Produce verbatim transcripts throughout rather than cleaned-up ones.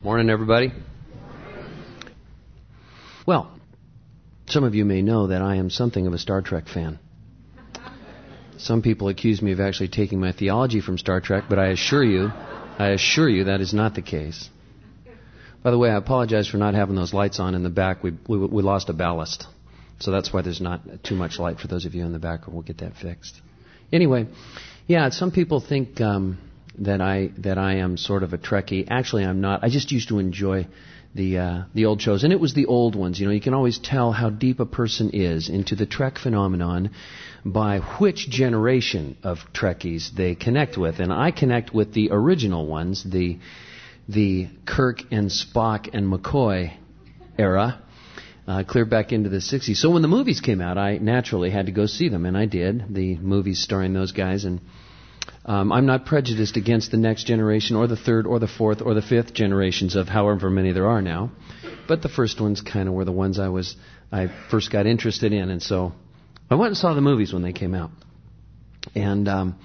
Morning, everybody. Well, some of you may know that I am something of a Star Trek fan. Some people accuse me of actually taking my theology from Star Trek, but I assure you, I assure you that is not the case. By the way, I apologize for not having those lights on in the back. We, we, we lost a ballast. So that's why there's not too much light for those of you in the back. We'll get that fixed. Anyway, yeah, some people think um, that I that I am sort of a Trekkie. Actually, I'm not. I just used to enjoy the uh, the old shows, and it was the old ones. You know, you can always tell how deep a person is into the Trek phenomenon by which generation of Trekkies they connect with. And I connect with the original ones, the the Kirk and Spock and McCoy era. Uh, clear back into the sixties. So when the movies came out, I naturally had to go see them, and I did. The movies starring those guys, and um, I'm not prejudiced against the next generation, or the third, or the fourth, or the fifth generations of however many there are now. But the first ones kind of were the ones I was I first got interested in, and so I went and saw the movies when they came out. And um,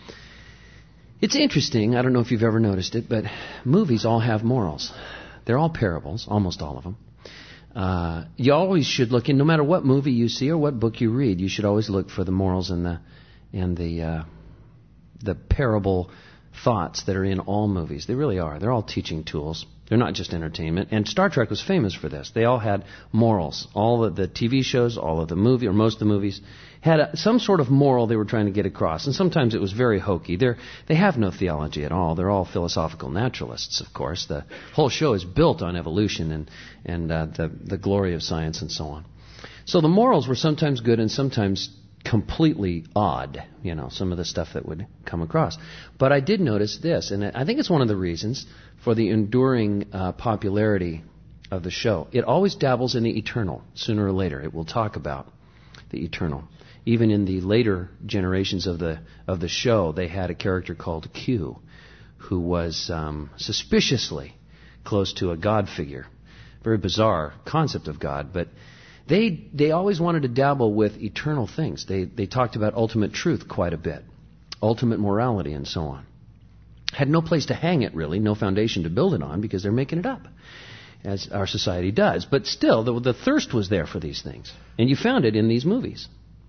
it's interesting. I don't know if you've ever noticed it, but movies all have morals. They're all parables, almost all of them. Uh, you always should look in, no matter what movie you see or what book you read, you should always look for the morals and the and the uh, the parable thoughts that are in all movies. They really are. They're all teaching tools. They're not just entertainment. And Star Trek was famous for this. They all had morals. All of the T V shows, all of the movie, or most of the movies, had a, some sort of moral they were trying to get across. And sometimes it was very hokey. They're, they have no theology at all. They're all philosophical naturalists, of course. The whole show is built on evolution and, and uh, the, the glory of science and so on. So the morals were sometimes good and sometimes completely odd, you know, some of the stuff that would come across. But I did notice this, and I think it's one of the reasons for the enduring uh, popularity of the show. It always dabbles in the eternal. Sooner or later, it will talk about the eternal. Even in the later generations of the of the show, they had a character called Q, who was um, suspiciously close to a God figure. Very bizarre concept of God, but They they always wanted to dabble with eternal things. They they talked about ultimate truth quite a bit, ultimate morality and so on. Had no place to hang it, really, no foundation to build it on, because they're making it up, as our society does. But still, the, the thirst was there for these things, and you found it in these movies.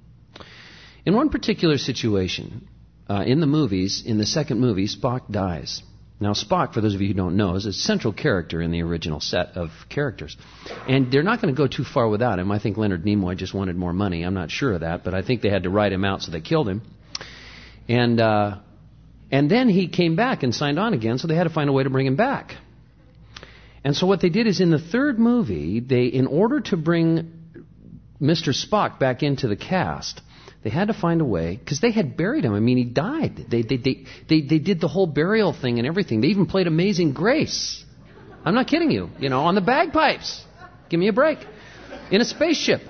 In one particular situation, uh, in the movies, in the second movie, Spock dies. Now, Spock, for those of you who don't know, is a central character in the original set of characters. And they're not going to go too far without him. I think Leonard Nimoy just wanted more money. I'm not sure of that, but I think they had to write him out, so they killed him. And uh, and then he came back and signed on again, so they had to find a way to bring him back. And so what they did is in the third movie, they, in order to bring Mister Spock back into the cast, they had to find a way, because they had buried him. I mean, he died. They, they they they they did the whole burial thing and everything. They even played Amazing Grace. I'm not kidding you. You know, on the bagpipes. Give me a break. In a spaceship.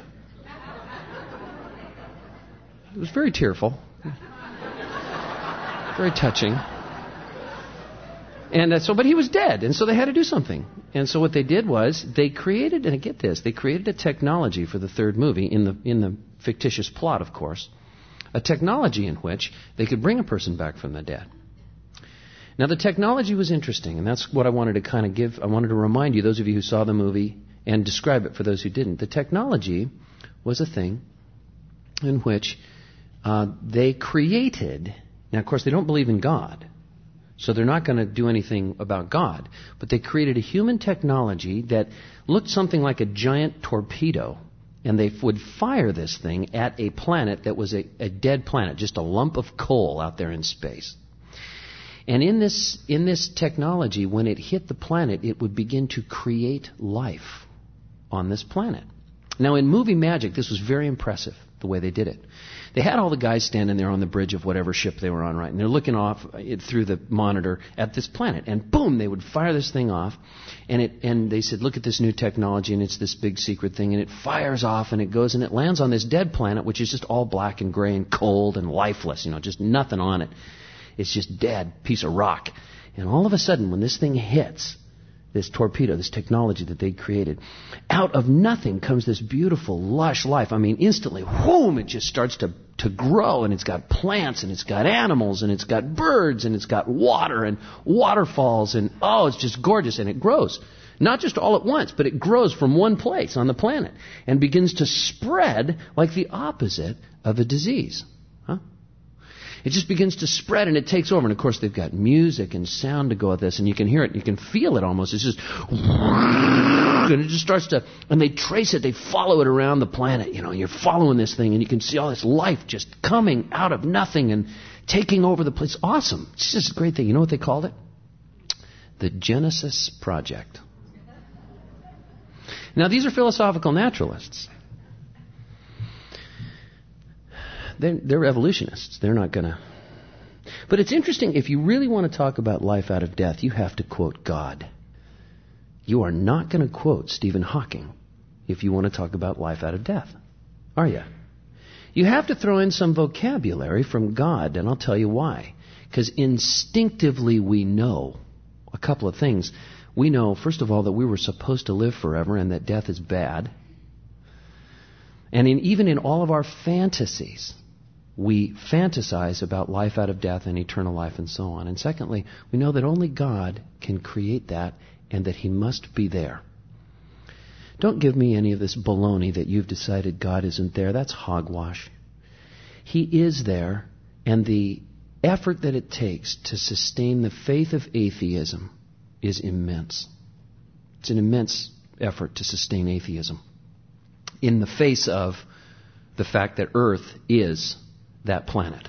It was very tearful. Very touching. And uh, so, but he was dead, and so they had to do something. And so what they did was they created, and get this, they created a technology for the third movie in the in the fictitious plot, of course, a technology in which they could bring a person back from the dead. Now, the technology was interesting, and that's what I wanted to kind of give. I wanted to remind you, those of you who saw the movie, and describe it for those who didn't. The technology was a thing in which uh, they created. Now, of course, they don't believe in God. So they're not going to do anything about God. But they created a human technology that looked something like a giant torpedo. And they would fire this thing at a planet that was a, a dead planet, just a lump of coal out there in space. And in this, in this technology, when it hit the planet, it would begin to create life on this planet. Now, in movie magic, this was very impressive, the way they did it. They had all the guys standing there on the bridge of whatever ship they were on, right? And they're looking off it through the monitor at this planet. And boom, they would fire this thing off. And it and they said, look at this new technology, and it's this big secret thing. And it fires off, and it goes, and it lands on this dead planet, which is just all black and gray and cold and lifeless. You know, just nothing on it. It's just dead, piece of rock. And all of a sudden, when this thing hits, this torpedo, this technology that they created, out of nothing comes this beautiful, lush life. I mean, instantly, whoom, it just starts to, to grow, and it's got plants, and it's got animals, and it's got birds, and it's got water, and waterfalls, and oh, it's just gorgeous, and it grows. Not just all at once, but it grows from one place on the planet and begins to spread like the opposite of a disease. Huh? It just begins to spread and it takes over. And of course they've got music and sound to go with this, and you can hear it, you can feel it almost. It's just, and it just starts to, and they trace it, they follow it around the planet. You know, you're following this thing and you can see all this life just coming out of nothing and taking over the place. Awesome. It's just a great thing. You know what they called it? The Genesis Project. Now these are philosophical naturalists. They're, they're evolutionists. They're not going to... But it's interesting, if you really want to talk about life out of death, you have to quote God. You are not going to quote Stephen Hawking if you want to talk about life out of death, are you? You have to throw in some vocabulary from God, and I'll tell you why. Because instinctively we know a couple of things. We know, first of all, that we were supposed to live forever and that death is bad. And in, even in all of our fantasies, we fantasize about life out of death and eternal life and so on. And secondly, we know that only God can create that and that He must be there. Don't give me any of this baloney that you've decided God isn't there. That's hogwash. He is there, and the effort that it takes to sustain the faith of atheism is immense. It's an immense effort to sustain atheism in the face of the fact that Earth is that planet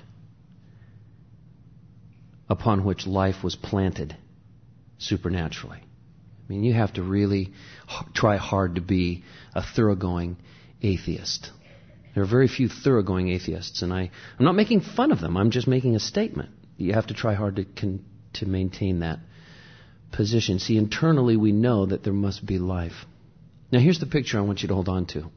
upon which life was planted supernaturally. I mean, you have to really h- try hard to be a thoroughgoing atheist. There are very few thoroughgoing atheists, and I, I'm not making fun of them. I'm just making a statement. You have to try hard to con- to maintain that position. See, internally we know that there must be life. Now here's the picture I want you to hold on to.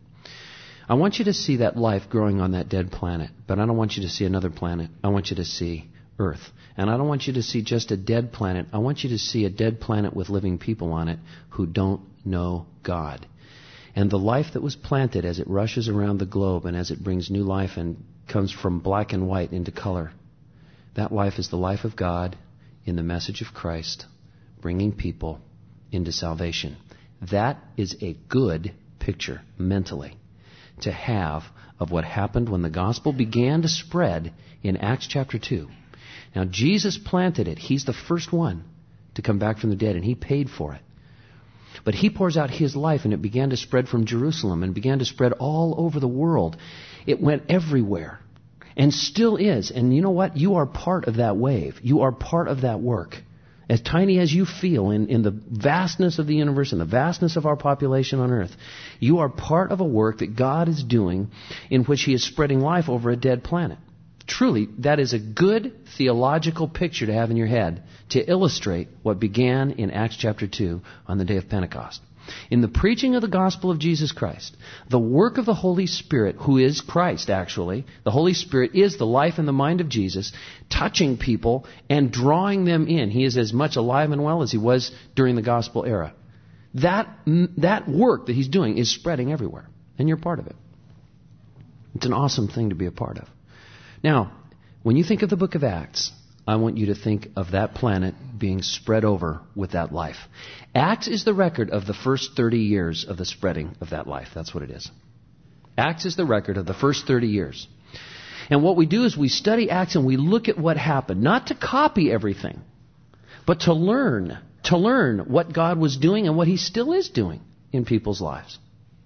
I want you to see that life growing on that dead planet, but I don't want you to see another planet. I want you to see Earth. And I don't want you to see just a dead planet. I want you to see a dead planet with living people on it who don't know God. And the life that was planted as it rushes around the globe and as it brings new life and comes from black and white into color, that life is the life of God in the message of Christ, bringing people into salvation. That is a good picture mentally to have of what happened when the gospel began to spread in Acts chapter two. Now, Jesus planted it. He's the first one to come back from the dead, and He paid for it. But He pours out His life, and it began to spread from Jerusalem and began to spread all over the world. It went everywhere and still is. And you know what? You are part of that wave. You are part of that work. As tiny as you feel in, in the vastness of the universe and the vastness of our population on earth, you are part of a work that God is doing in which He is spreading life over a dead planet. Truly, that is a good theological picture to have in your head to illustrate what began in Acts chapter two on the day of Pentecost. In the preaching of the gospel of Jesus Christ, the work of the Holy Spirit, who is Christ actually, the Holy Spirit is the life and the mind of Jesus, touching people and drawing them in. He is as much alive and well as He was during the gospel era. That, that work that He's doing is spreading everywhere, and you're part of it. It's an awesome thing to be a part of. Now, when you think of the book of Acts, I want you to think of that planet being spread over with that life. Acts is the record of the first thirty years of the spreading of that life. That's what it is. Acts is the record of the first thirty years. And what we do is we study Acts and we look at what happened, not to copy everything, but to learn, to learn what God was doing and what He still is doing in people's lives.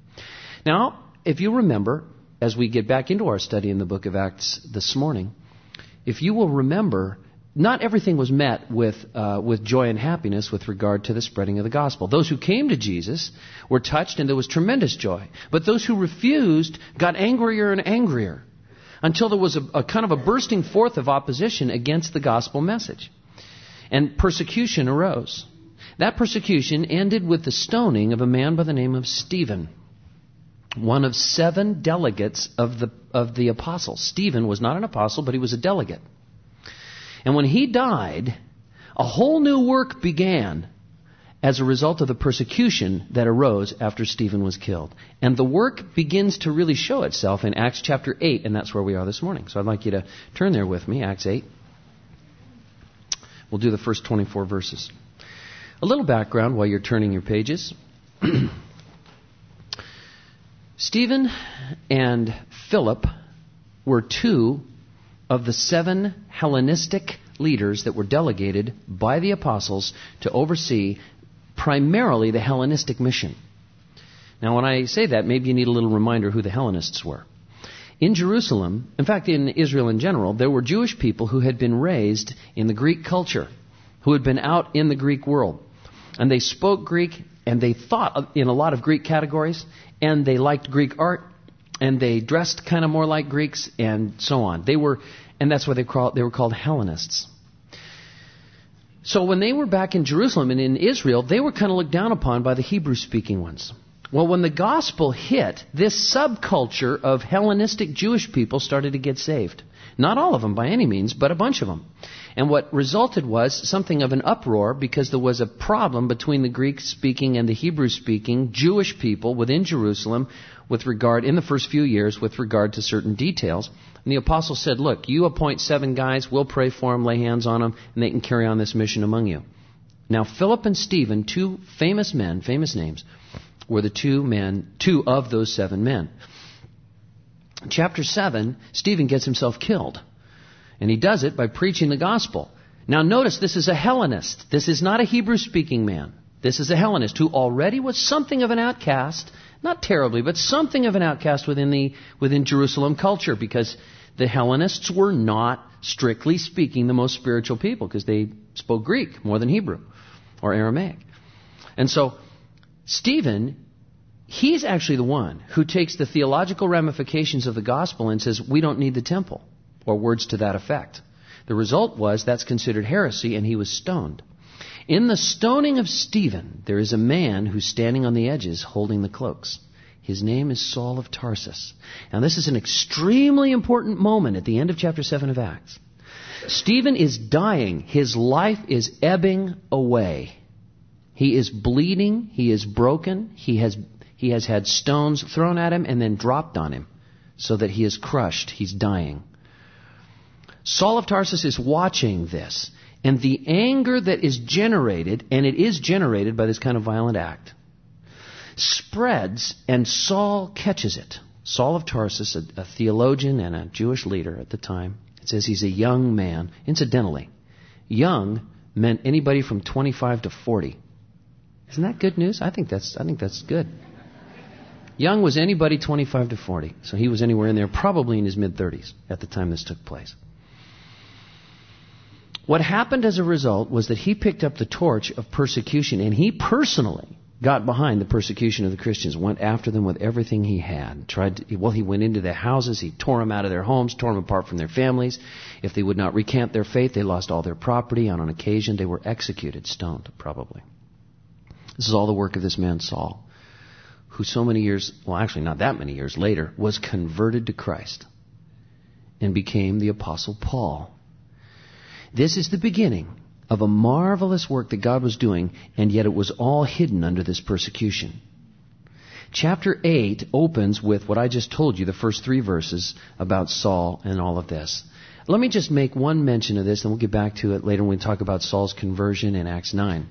Now, if you remember, as we get back into our study in the book of Acts this morning, if you will remember, not everything was met with uh, with joy and happiness with regard to the spreading of the gospel. Those who came to Jesus were touched and there was tremendous joy. But those who refused got angrier and angrier until there was a, a kind of a bursting forth of opposition against the gospel message. And persecution arose. That persecution ended with the stoning of a man by the name of Stephen, one of seven delegates of the of the apostles. Stephen was not an apostle, but he was a delegate. And when he died, a whole new work began as a result of the persecution that arose after Stephen was killed. And the work begins to really show itself in Acts chapter eight, and that's where we are this morning. So I'd like you to turn there with me, Acts eight. We'll do the first twenty-four verses. A little background while you're turning your pages. Stephen and Philip were two of the seven Hellenistic leaders that were delegated by the apostles to oversee primarily the Hellenistic mission. Now, when I say that, maybe you need a little reminder who the Hellenists were. In Jerusalem, in fact, in Israel in general, there were Jewish people who had been raised in the Greek culture, who had been out in the Greek world. And they spoke Greek, and they thought in a lot of Greek categories, and they liked Greek art, and they dressed kind of more like Greeks, and so on. They were, and that's why they, call, they were called Hellenists. So when they were back in Jerusalem and in Israel, they were kind of looked down upon by the Hebrew-speaking ones. Well, when the gospel hit, this subculture of Hellenistic Jewish people started to get saved. Not all of them by any means, but a bunch of them. And what resulted was something of an uproar because there was a problem between the Greek-speaking and the Hebrew-speaking Jewish people within Jerusalem with regard, in the first few years, with regard to certain details. And the apostle said, look, you appoint seven guys, we'll pray for them, lay hands on them, and they can carry on this mission among you. Now, Philip and Stephen, two famous men, famous names, were the two men, two of those seven men. Chapter seven, Stephen gets himself killed. And he does it by preaching the gospel. Now notice, this is a Hellenist. This is not a Hebrew-speaking man. This is a Hellenist who already was something of an outcast, not terribly, but something of an outcast within the within Jerusalem culture, because the Hellenists were not, strictly speaking, the most spiritual people, because they spoke Greek more than Hebrew or Aramaic. And so Stephen, he's actually the one who takes the theological ramifications of the gospel and says, we don't need the temple, or words to that effect. The result was that's considered heresy, and he was stoned. In the stoning of Stephen, there is a man who's standing on the edges holding the cloaks. His name is Saul of Tarsus. Now, this is an extremely important moment at the end of chapter seven of Acts. Stephen is dying. His life is ebbing away. He is bleeding. He is broken. He has he has had stones thrown at him and then dropped on him so that he is crushed. He's dying. Saul of Tarsus is watching this. And the anger that is generated, and it is generated by this kind of violent act, spreads, and Saul catches it. Saul of Tarsus, a, a theologian and a Jewish leader at the time, it says he's a young man. Incidentally, young meant anybody from twenty-five to forty. Isn't that good news? I think that's I think that's good. Young was anybody twenty-five to forty. So he was anywhere in there, probably in his mid-thirties at the time this took place. What happened as a result was that he picked up the torch of persecution, and he personally got behind the persecution of the Christians, went after them with everything he had. Tried to, well, he went into their houses, he tore them out of their homes, tore them apart from their families. If they would not recant their faith, they lost all their property. On an occasion, they were executed, stoned, probably. This is all the work of this man, Saul, who so many years, well, actually not that many years later, was converted to Christ and became the Apostle Paul. This is the beginning of a marvelous work that God was doing, and yet it was all hidden under this persecution. Chapter eight opens with what I just told you, the first three verses about Saul and all of this. Let me just make one mention of this, and we'll get back to it later when we talk about Saul's conversion in Acts nine.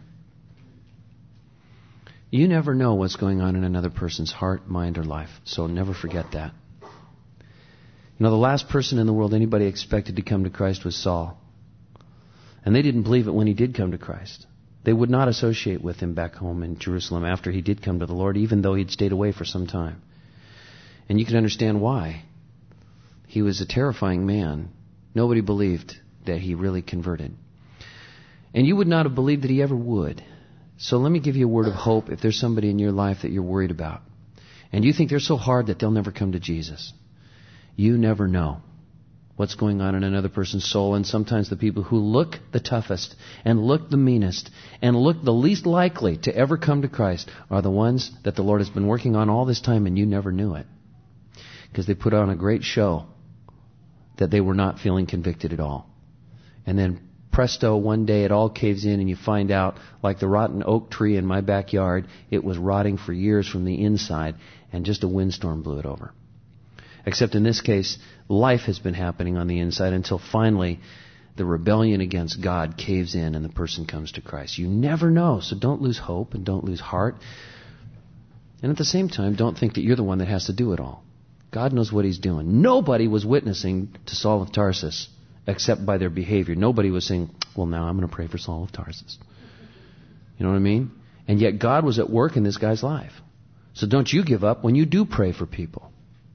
You never know what's going on in another person's heart, mind, or life, so never forget that. You know, the last person in the world anybody expected to come to Christ was Saul. And they didn't believe it when he did come to Christ. They would not associate with him back home in Jerusalem after he did come to the Lord, even though he'd stayed away for some time. And you can understand why. He was a terrifying man. Nobody believed that he really converted. And you would not have believed that he ever would. So let me give you a word of hope if there's somebody in your life that you're worried about. And you think they're so hard that they'll never come to Jesus. You never know what's going on in another person's soul, and sometimes the people who look the toughest and look the meanest and look the least likely to ever come to Christ are the ones that the Lord has been working on all this time, and you never knew it. Because they put on a great show that they were not feeling convicted at all. And then presto, one day it all caves in and you find out, like the rotten oak tree in my backyard, it was rotting for years from the inside, and just a windstorm blew it over. Except in this case, life has been happening on the inside until finally the rebellion against God caves in and the person comes to Christ. You never know, so don't lose hope and don't lose heart. And at the same time, don't think that you're the one that has to do it all. God knows what He's doing. Nobody was witnessing to Saul of Tarsus except by their behavior. Nobody was saying, well, now I'm going to pray for Saul of Tarsus. You know what I mean? And yet God was at work in this guy's life. So don't you give up when you do pray for people.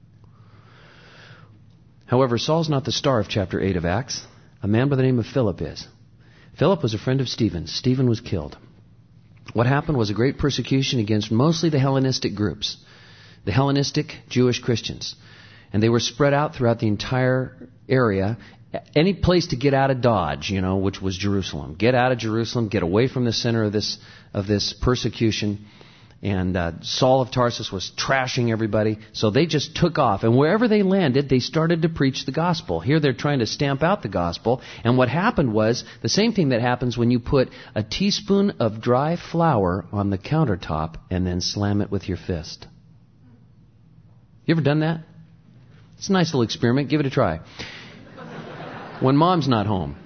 However, Saul's not the star of chapter eight of Acts. A man by the name of Philip is. Philip was a friend of Stephen. Stephen was killed. What happened was a great persecution against mostly the Hellenistic groups, the Hellenistic Jewish Christians. And they were spread out throughout the entire area. Any place to get out of Dodge, you know, which was Jerusalem. Get out of Jerusalem, get away from the center of this of this persecution. And uh, Saul of Tarsus was trashing everybody. So they just took off. And wherever they landed, they started to preach the gospel. Here they're trying to stamp out the gospel. And what happened was the same thing that happens when you put a teaspoon of dry flour on the countertop and then slam it with your fist. You ever done that? It's a nice little experiment. Give it a try. When mom's not home,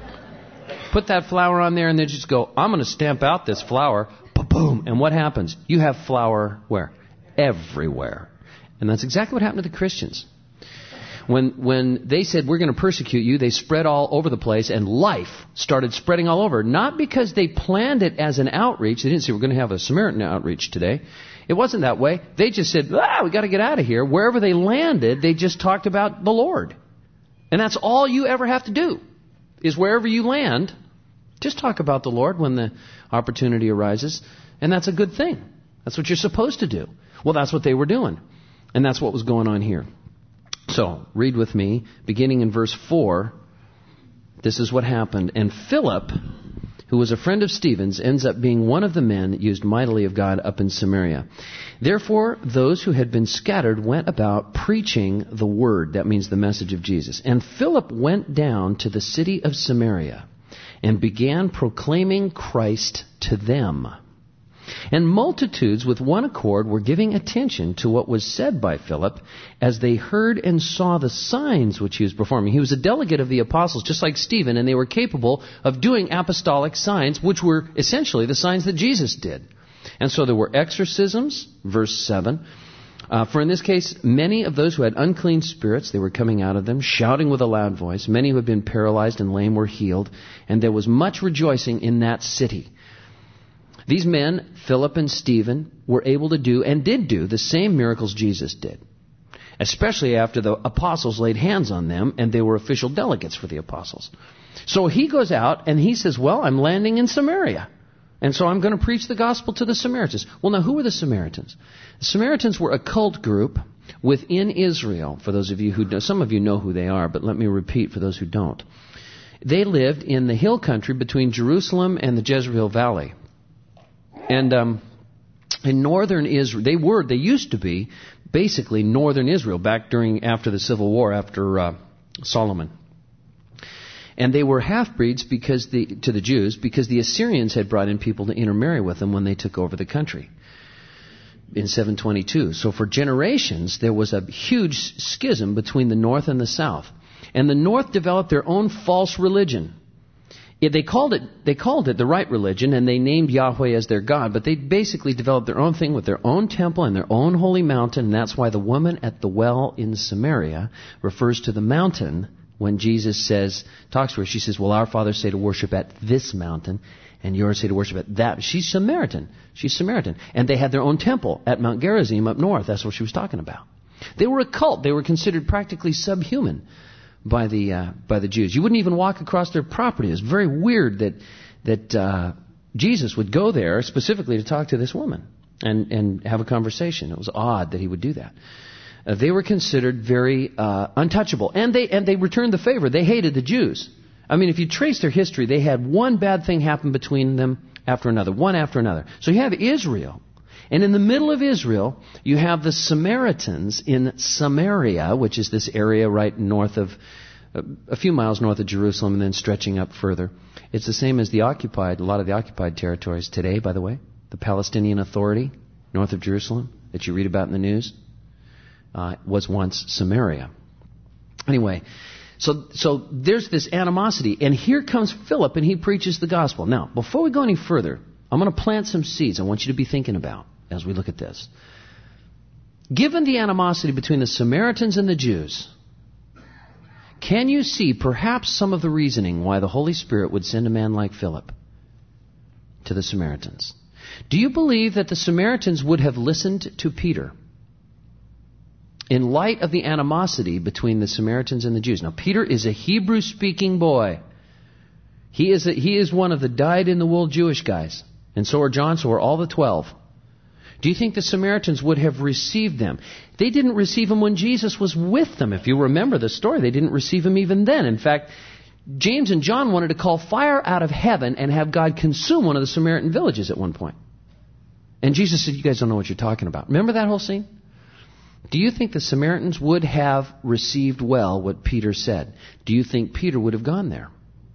put that flour on there and then just go, I'm going to stamp out this flour. Boom. And what happens? You have flour where? Everywhere. And that's exactly what happened to the Christians. When when they said, we're going to persecute you, they spread all over the place and life started spreading all over. Not because they planned it as an outreach. They didn't say, we're going to have a Samaritan outreach today. It wasn't that way. They just said, ah, we got to get out of here. Wherever they landed, they just talked about the Lord. And that's all you ever have to do, is wherever you land, just talk about the Lord when the opportunity arises. And that's a good thing. That's what you're supposed to do. Well, that's what they were doing. And that's what was going on here. So, read with me, beginning in verse four. This is what happened. And Philip, who was a friend of Stephen's, ends up being one of the men used mightily of God up in Samaria. Therefore, those who had been scattered went about preaching the word. That means the message of Jesus. And Philip went down to the city of Samaria and began proclaiming Christ to them. And multitudes with one accord were giving attention to what was said by Philip as they heard and saw the signs which he was performing. He was a delegate of the apostles, just like Stephen, and they were capable of doing apostolic signs, which were essentially the signs that Jesus did. And so there were exorcisms, verse seven. Uh, for in this case, many of those who had unclean spirits, they were coming out of them, shouting with a loud voice. Many who had been paralyzed and lame were healed, and there was much rejoicing in that city. These men, Philip and Stephen, were able to do and did do the same miracles Jesus did, especially after the apostles laid hands on them and they were official delegates for the apostles. So he goes out and he says, well, I'm landing in Samaria, and so I'm going to preach the gospel to the Samaritans. Well, now, who were the Samaritans? The Samaritans were a cult group within Israel, for those of you who know. Some of you know who they are, but let me repeat for those who don't. They lived in the hill country between Jerusalem and the Jezreel Valley. And um, in northern Israel, they were, they used to be basically northern Israel back during, after the Civil War, after uh, Solomon. And they were half-breeds because the, to the Jews because the Assyrians had brought in people to intermarry with them when they took over the country in seven twenty-two. So for generations, there was a huge schism between the north and the south. And the north developed their own false religion. They called it they called it the right religion, and they named Yahweh as their God, but they basically developed their own thing with their own temple and their own holy mountain, and that's why the woman at the well in Samaria refers to the mountain when Jesus says, talks to her. She says, well, our fathers say to worship at this mountain, and yours say to worship at that. She's Samaritan. She's Samaritan. And they had their own temple at Mount Gerizim up north. That's what she was talking about. They were a cult. They were considered practically subhuman by the uh, by the Jews. You wouldn't even walk across their property. It's very weird that that uh, Jesus would go there specifically to talk to this woman and, and have a conversation. It was odd that he would do that. Uh, they were considered very uh, untouchable, and they and they returned the favor. They hated the Jews. I mean, if you trace their history, they had one bad thing happen between them after another, one after another. So you have Israel. And in the middle of Israel, you have the Samaritans in Samaria, which is this area right north of, uh, a few miles north of Jerusalem and then stretching up further. It's the same as the occupied, a lot of the occupied territories today, by the way. The Palestinian Authority, north of Jerusalem, that you read about in the news, uh, was once Samaria. Anyway, So, so there's this animosity. And here comes Philip, and he preaches the gospel. Now, before we go any further, I'm going to plant some seeds I want you to be thinking about as we look at this. Given the animosity between the Samaritans and the Jews, can you see perhaps some of the reasoning why the Holy Spirit would send a man like Philip to the Samaritans? Do you believe that the Samaritans would have listened to Peter in light of the animosity between the Samaritans and the Jews? Now, Peter is a Hebrew-speaking boy. He is a, he is one of the dyed-in-the-wool Jewish guys. And so are John, so are all the twelve. Do you think the Samaritans would have received them? They didn't receive him when Jesus was with them. If you remember the story, they didn't receive him even then. In fact, James and John wanted to call fire out of heaven and have God consume one of the Samaritan villages at one point. And Jesus said, you guys don't know what you're talking about. Remember that whole scene? Do you think the Samaritans would have received well what Peter said? Do you think Peter would have gone there?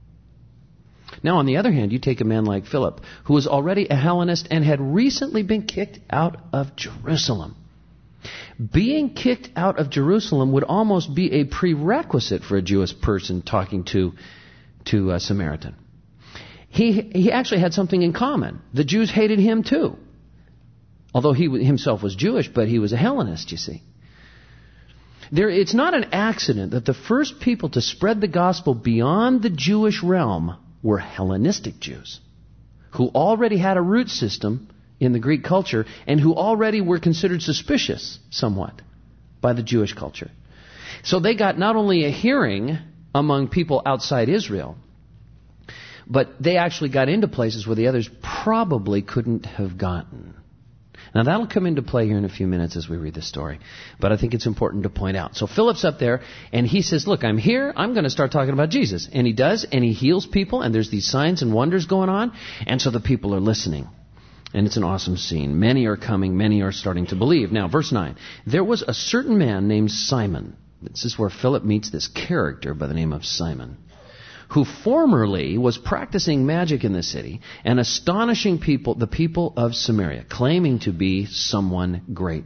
Now, on the other hand, you take a man like Philip, who was already a Hellenist and had recently been kicked out of Jerusalem. Being kicked out of Jerusalem would almost be a prerequisite for a Jewish person talking to, to a Samaritan. He, he actually had something in common. The Jews hated him too. Although he himself was Jewish, but he was a Hellenist, you see. There, it's not an accident that the first people to spread the gospel beyond the Jewish realm were Hellenistic Jews, who already had a root system in the Greek culture and who already were considered suspicious somewhat by the Jewish culture. So they got not only a hearing among people outside Israel, but they actually got into places where the others probably couldn't have gotten. Now, that'll come into play here in a few minutes as we read this story, but I think it's important to point out. So Philip's up there, and he says, look, I'm here, I'm going to start talking about Jesus. And he does, and he heals people, and there's these signs and wonders going on, and so the people are listening. And it's an awesome scene. Many are coming, many are starting to believe. Now, verse nine, there was a certain man named Simon. This is where Philip meets this character by the name of Simon, who formerly was practicing magic in the city and astonishing people, the people of Samaria, claiming to be someone great.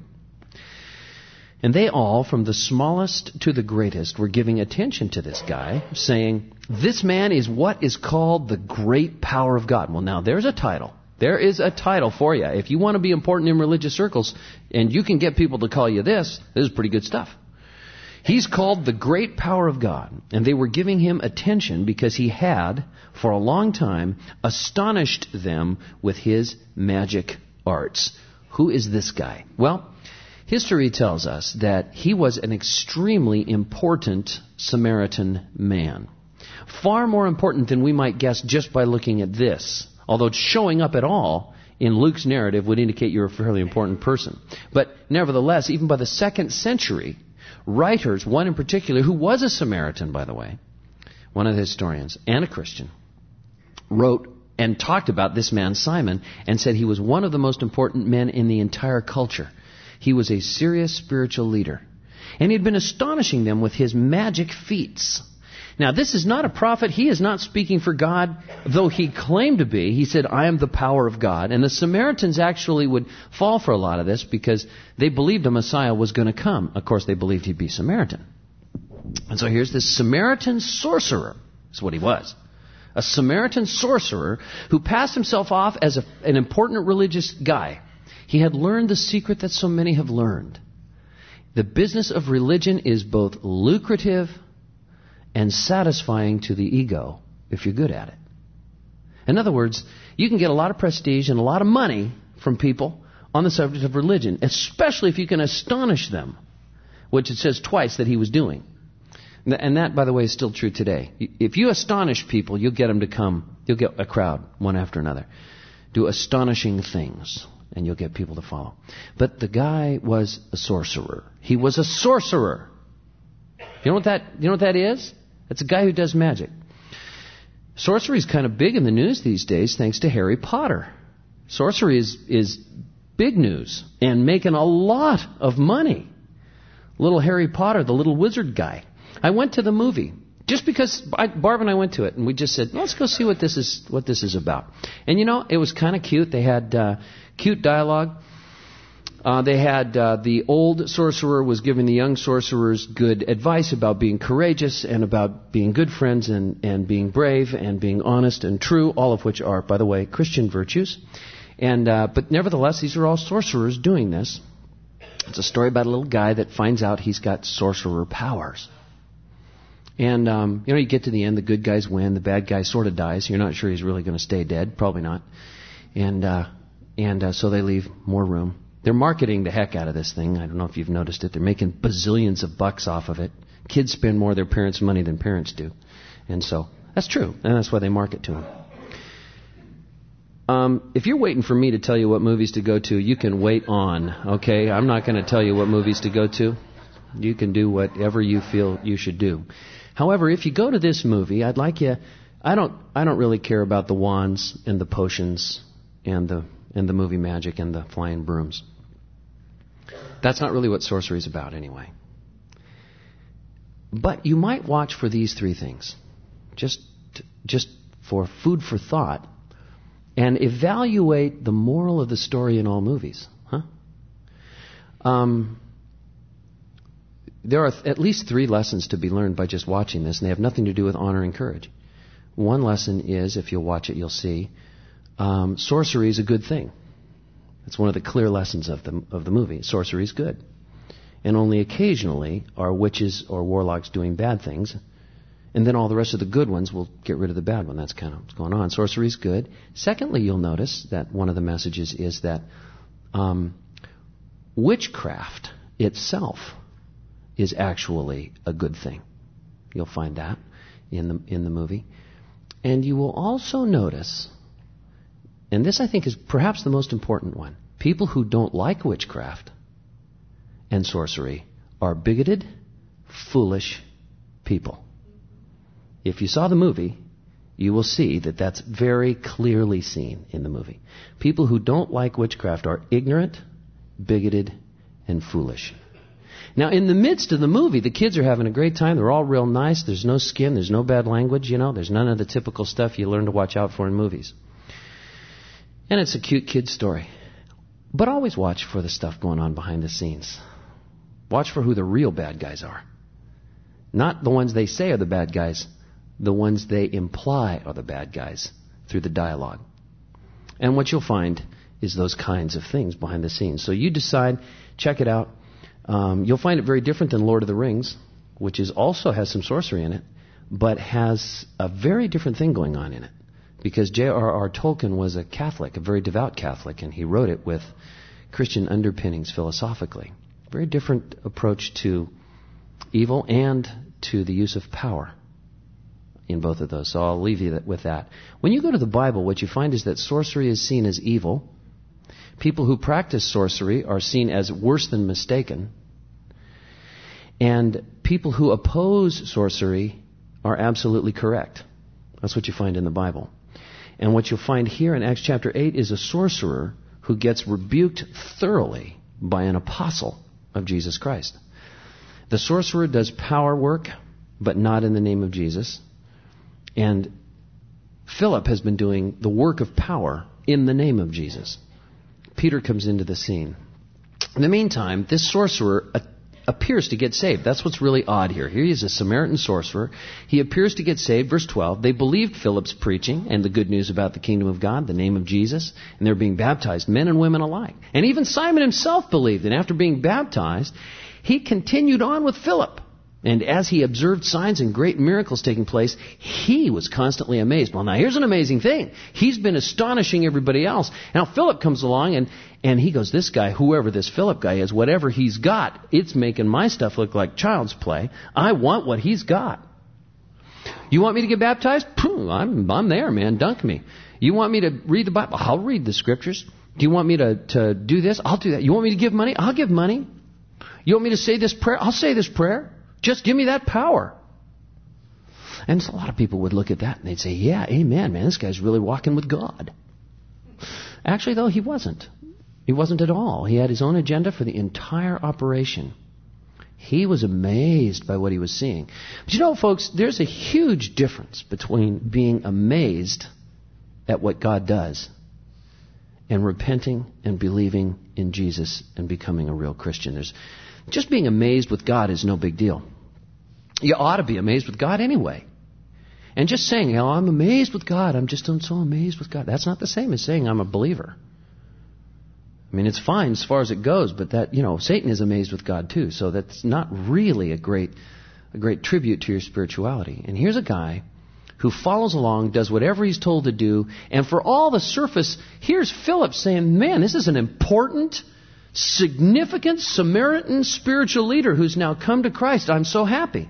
And they all, from the smallest to the greatest, were giving attention to this guy, saying, this man is what is called the great power of God. Well, now, there's a title. There is a title for you. If you want to be important in religious circles, and you can get people to call you this, this is pretty good stuff. He's called the great power of God, and they were giving him attention because he had, for a long time, astonished them with his magic arts. Who is this guy? Well, history tells us that he was an extremely important Samaritan man. Far more important than we might guess just by looking at this. Although it's showing up at all in Luke's narrative would indicate you're a fairly important person. But nevertheless, even by the second century, writers, one in particular, who was a Samaritan, by the way, one of the historians, and a Christian, wrote and talked about this man, Simon, and said he was one of the most important men in the entire culture. He was a serious spiritual leader. And he had been astonishing them with his magic feats. Now, this is not a prophet. He is not speaking for God, though he claimed to be. He said, I am the power of God. And the Samaritans actually would fall for a lot of this because they believed a Messiah was going to come. Of course, they believed he'd be Samaritan. And so here's this Samaritan sorcerer. That's what he was. A Samaritan sorcerer who passed himself off as a, an important religious guy. He had learned the secret that so many have learned. The business of religion is both lucrative and satisfying to the ego if you're good at it. In other words, you can get a lot of prestige and a lot of money from people on the subject of religion, especially if you can astonish them, which it says twice that he was doing. And that, by the way, is still true today. If you astonish people, you'll get them to come. You'll get a crowd, one after another. Do astonishing things, and you'll get people to follow. But the guy was a sorcerer. He was a sorcerer. You know what that, you know what that is? It's a guy who does magic. Sorcery is kind of big in the news these days thanks to Harry Potter. Sorcery is, is big news and making a lot of money. Little Harry Potter, the little wizard guy. I went to the movie just because I, Barb and I went to it, and we just said, let's go see what this is what this is about. And you know, it was kind of cute. They had uh, cute dialogue. Uh, they had uh, the old sorcerer was giving the young sorcerers good advice about being courageous and about being good friends and, and being brave and being honest and true, all of which are, by the way, Christian virtues. And uh, but nevertheless, these are all sorcerers doing this. It's a story about a little guy that finds out he's got sorcerer powers. And, um, you know, you get to the end, the good guys win, the bad guy sort of dies. You're not sure he's really going to stay dead. Probably not. And, uh, and uh, so they leave more room. They're marketing the heck out of this thing. I don't know if you've noticed it. They're making bazillions of bucks off of it. Kids spend more of their parents' money than parents do. And so that's true. And that's why they market to them. Um, if you're waiting for me to tell you what movies to go to, you can wait on, okay? I'm not going to tell you what movies to go to. You can do whatever you feel you should do. However, if you go to this movie, I'd like you... I don't I don't really care about the wands and the potions and the and the movie magic and the flying brooms. That's not really what sorcery is about anyway. But you might watch for these three things. Just just for food for thought. And evaluate the moral of the story in all movies. Huh? Um, there are th- at least three lessons to be learned by just watching this, and they have nothing to do with honor and courage. One lesson is, if you'll watch it, you'll see, um, sorcery is a good thing. That's one of the clear lessons of the of the movie. Sorcery is good. And only occasionally are witches or warlocks doing bad things. And then all the rest of the good ones will get rid of the bad one. That's kind of what's going on. Sorcery is good. Secondly, you'll notice that one of the messages is that um, witchcraft itself is actually a good thing. You'll find that in the in the movie. And you will also notice, and this I think is perhaps the most important one, people who don't like witchcraft and sorcery are bigoted, foolish people. If you saw the movie, you will see that that's very clearly seen in the movie. People who don't like witchcraft are ignorant, bigoted, and foolish. Now, in the midst of the movie, the kids are having a great time. They're all real nice. There's no skin. There's no bad language, you know. There's none of the typical stuff you learn to watch out for in movies. And it's a cute kid story. But always watch for the stuff going on behind the scenes. Watch for who the real bad guys are. Not the ones they say are the bad guys. The ones they imply are the bad guys through the dialogue. And what you'll find is those kinds of things behind the scenes. So you decide, check it out. Um, you'll find it very different than Lord of the Rings, which is also has some sorcery in it, but has a very different thing going on in it. Because J R R Tolkien was a Catholic, a very devout Catholic, and he wrote it with Christian underpinnings philosophically. Very different approach to evil and to the use of power in both of those. So I'll leave you with that. When you go to the Bible, what you find is that sorcery is seen as evil. People who practice sorcery are seen as worse than mistaken. And people who oppose sorcery are absolutely correct. That's what you find in the Bible. And what you'll find here in Acts chapter eight is a sorcerer who gets rebuked thoroughly by an apostle of Jesus Christ. The sorcerer does power work, but not in the name of Jesus. And Philip has been doing the work of power in the name of Jesus. Peter comes into the scene. In the meantime, this sorcerer a- appears to get saved. That's what's really odd here. Here he is a Samaritan sorcerer. He appears to get saved. Verse twelve, they believed Philip's preaching and the good news about the kingdom of God, the name of Jesus, and they're being baptized, men and women alike. And even Simon himself believed. And after being baptized, he continued on with Philip. And as he observed signs and great miracles taking place, he was constantly amazed. Well, now here's an amazing thing. He's been astonishing everybody else. Now Philip comes along and, and he goes, this guy, whoever this Philip guy is, whatever he's got, it's making my stuff look like child's play. I want what he's got. You want me to get baptized? Pooh, I'm, I'm there, man. Dunk me. You want me to read the Bible? I'll read the scriptures. Do you want me to, to do this? I'll do that. You want me to give money? I'll give money. You want me to say this prayer? I'll say this prayer. Just give me that power. And a lot of people would look at that and they'd say, yeah, amen, man, this guy's really walking with God. Actually, though, he wasn't. He wasn't at all. He had his own agenda for the entire operation. He was amazed by what he was seeing. But you know, folks, there's a huge difference between being amazed at what God does and repenting and believing in Jesus and becoming a real Christian. There's just being amazed with God is no big deal. You ought to be amazed with God anyway. And just saying, oh, I'm amazed with God, I'm just I'm so amazed with God, that's not the same as saying I'm a believer. I mean, it's fine as far as it goes, but that, you know, Satan is amazed with God too, so that's not really a great a great tribute to your spirituality. And here's a guy who follows along, does whatever he's told to do, and for all the surface, here's Philip saying, man, this is an important, significant Samaritan spiritual leader who's now come to Christ. I'm so happy.